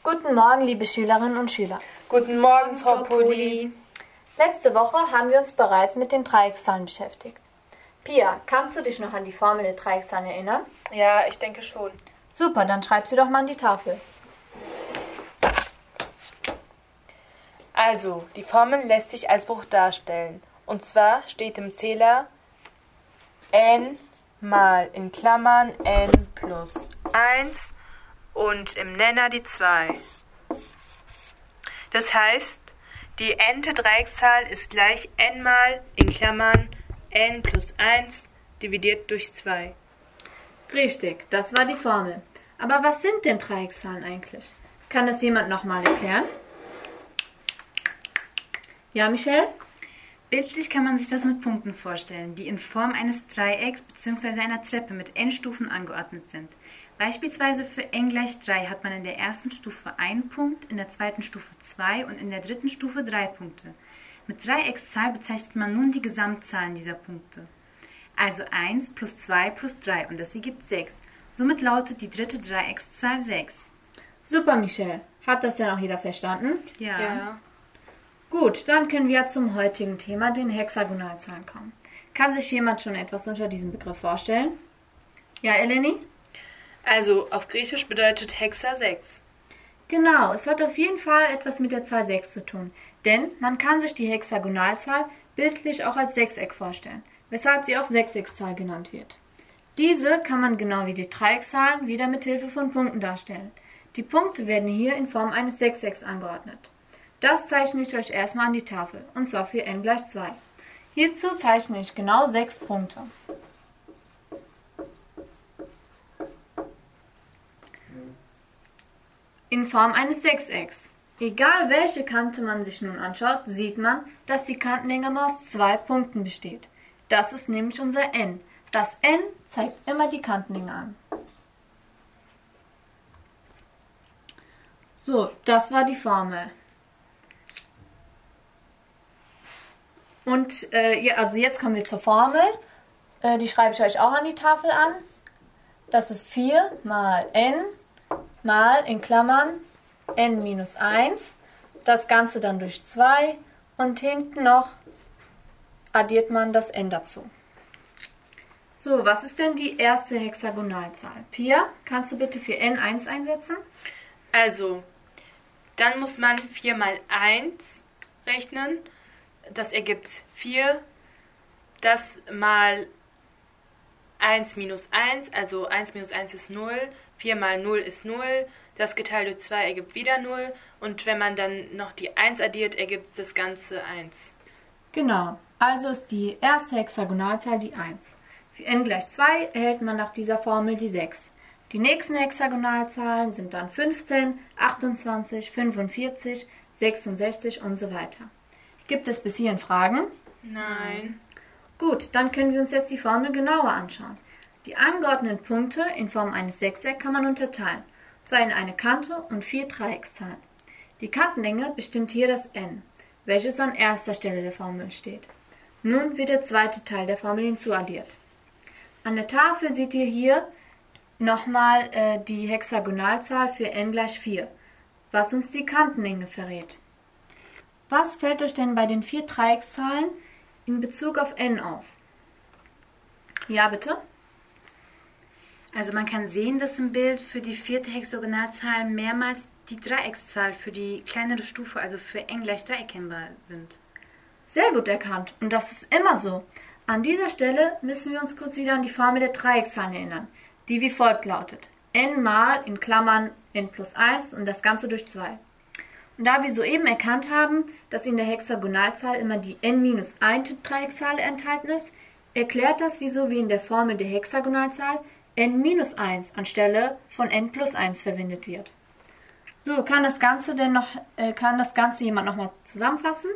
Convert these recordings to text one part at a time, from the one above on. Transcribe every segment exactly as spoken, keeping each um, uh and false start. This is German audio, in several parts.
Guten Morgen, liebe Schülerinnen und Schüler. Guten Morgen, Frau Pudi. Letzte Woche haben wir uns bereits mit den Dreieckszahlen beschäftigt. Pia, kannst du dich noch an die Formel der Dreieckszahlen erinnern? Ja, ich denke schon. Super, dann schreib sie doch mal an die Tafel. Also, die Formel lässt sich als Bruch darstellen. Und zwar steht im Zähler n mal in Klammern n plus eins und im Nenner die zwei. Das heißt, die n-te Dreieckszahl ist gleich n mal in Klammern n plus eins dividiert durch zwei. Richtig, das war die Formel. Aber was sind denn Dreieckszahlen eigentlich? Kann das jemand nochmal erklären? Ja, Michelle? Bildlich kann man sich das mit Punkten vorstellen, die in Form eines Dreiecks bzw. einer Treppe mit n Stufen angeordnet sind. Beispielsweise für n gleich drei hat man in der ersten Stufe einen Punkt, in der zweiten Stufe zwei und in der dritten Stufe drei Punkte. Mit Dreieckszahl bezeichnet man nun die Gesamtzahlen dieser Punkte. Also eins plus zwei plus drei und das ergibt sechs. Somit lautet die dritte Dreieckszahl sechs. Super, Michelle. Hat das denn auch jeder verstanden? Ja. Ja. Gut, dann können wir zum heutigen Thema, den Hexagonalzahlen, kommen. Kann sich jemand schon etwas unter diesem Begriff vorstellen? Ja, Eleni? Also, auf Griechisch bedeutet Hexa sechs. Genau, es hat auf jeden Fall etwas mit der Zahl sechs zu tun, denn man kann sich die Hexagonalzahl bildlich auch als Sechseck vorstellen, weshalb sie auch Sechseckszahl genannt wird. Diese kann man genau wie die Dreieckszahlen wieder mit Hilfe von Punkten darstellen. Die Punkte werden hier in Form eines Sechsecks angeordnet. Das zeichne ich euch erstmal an die Tafel, und zwar für n gleich zwei. Hierzu zeichne ich genau sechs Punkte. In Form eines Sechsecks. Egal welche Kante man sich nun anschaut, sieht man, dass die Kantenlänge aus zwei Punkten besteht. Das ist nämlich unser n. Das n zeigt immer die Kantenlänge an. So, das war die Formel. Und äh, ja, also jetzt kommen wir zur Formel. Äh, die schreibe ich euch auch an die Tafel an. Das ist vier mal n mal in Klammern n minus eins. Das Ganze dann durch zwei und hinten noch addiert man das n dazu. So, was ist denn die erste Hexagonalzahl? Pia, kannst du bitte für n eins einsetzen? Also, dann muss man vier mal eins rechnen. Das ergibt vier. Das mal eins minus eins, also eins minus eins ist null. vier mal null ist null. Das geteilt durch zwei ergibt wieder null. Und wenn man dann noch die eins addiert, ergibt das Ganze eins. Genau, also ist die erste Hexagonalzahl die eins. Für n gleich zwei erhält man nach dieser Formel die sechs. Die nächsten Hexagonalzahlen sind dann fünfzehn, achtundzwanzig, fünfundvierzig, sechsundsechzig und so weiter. Gibt es bis hierhin Fragen? Nein. Gut, dann können wir uns jetzt die Formel genauer anschauen. Die angeordneten Punkte in Form eines Sechsecks kann man unterteilen, und zwar in eine Kante und vier Dreieckszahlen. Die Kantenlänge bestimmt hier das n, welches an erster Stelle der Formel steht. Nun wird der zweite Teil der Formel hinzuaddiert. An der Tafel seht ihr hier nochmal äh, die Hexagonalzahl für n gleich vier, was uns die Kantenlänge verrät. Was fällt euch denn bei den vier Dreieckszahlen in Bezug auf n auf? Ja, bitte? Also man kann sehen, dass im Bild für die vierte Hexagonalzahl mehrmals die Dreieckszahl für die kleinere Stufe, also für n gleich drei, erkennbar sind. Sehr gut erkannt. Und das ist immer so. An dieser Stelle müssen wir uns kurz wieder an die Formel der Dreieckszahlen erinnern, die wie folgt lautet. n mal in Klammern n plus eins und das Ganze durch zwei. Und da wir soeben erkannt haben, dass in der Hexagonalzahl immer die n minus eins Dreieckszahl enthalten ist, erklärt das, wieso wie in der Formel der Hexagonalzahl n minus eins anstelle von n plus eins verwendet wird. So, kann das Ganze denn noch, äh, kann das Ganze jemand nochmal zusammenfassen?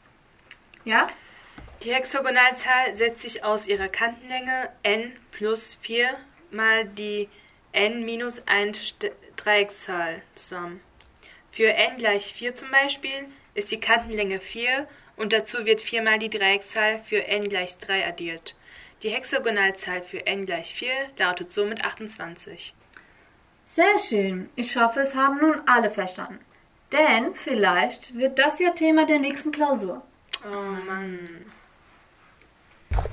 Ja? Die Hexagonalzahl setzt sich aus ihrer Kantenlänge n plus vier mal die n minus eins Dreieckszahl zusammen. Für n gleich vier zum Beispiel ist die Kantenlänge vier und dazu wird vier mal die Dreieckszahl für n gleich drei addiert. Die Hexagonalzahl für n gleich vier lautet somit achtundzwanzig. Sehr schön. Ich hoffe, es haben nun alle verstanden. Denn vielleicht wird das ja Thema der nächsten Klausur. Oh Mann.